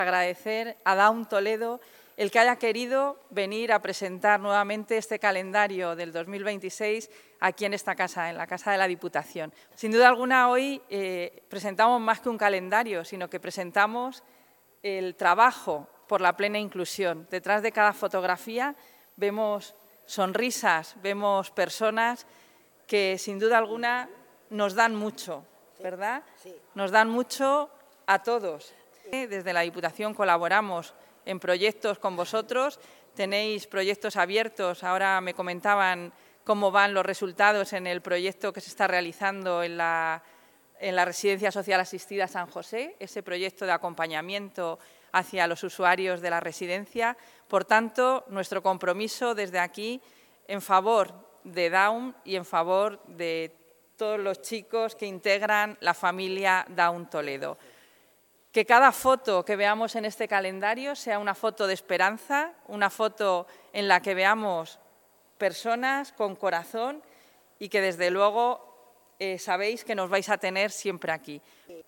Agradecer a Down Toledo el que haya querido venir a presentar nuevamente este calendario del 2026 aquí en esta casa, en la Casa de la Diputación. Sin duda alguna, hoy presentamos más que un calendario, sino que presentamos el trabajo por la plena inclusión. Detrás de cada fotografía vemos sonrisas, vemos personas que sin duda alguna nos dan mucho, ¿verdad? Sí. Nos dan mucho a todos. Desde la Diputación colaboramos en proyectos con vosotros, tenéis proyectos abiertos, ahora me comentaban cómo van los resultados en el proyecto que se está realizando en la Residencia Social Asistida San José, ese proyecto de acompañamiento hacia los usuarios de la residencia. Por tanto, nuestro compromiso desde aquí en favor de Down y en favor de todos los chicos que integran la familia Down Toledo. Que cada foto que veamos en este calendario sea una foto de esperanza, una foto en la que veamos personas con corazón y que desde luego sabéis que nos vais a tener siempre aquí.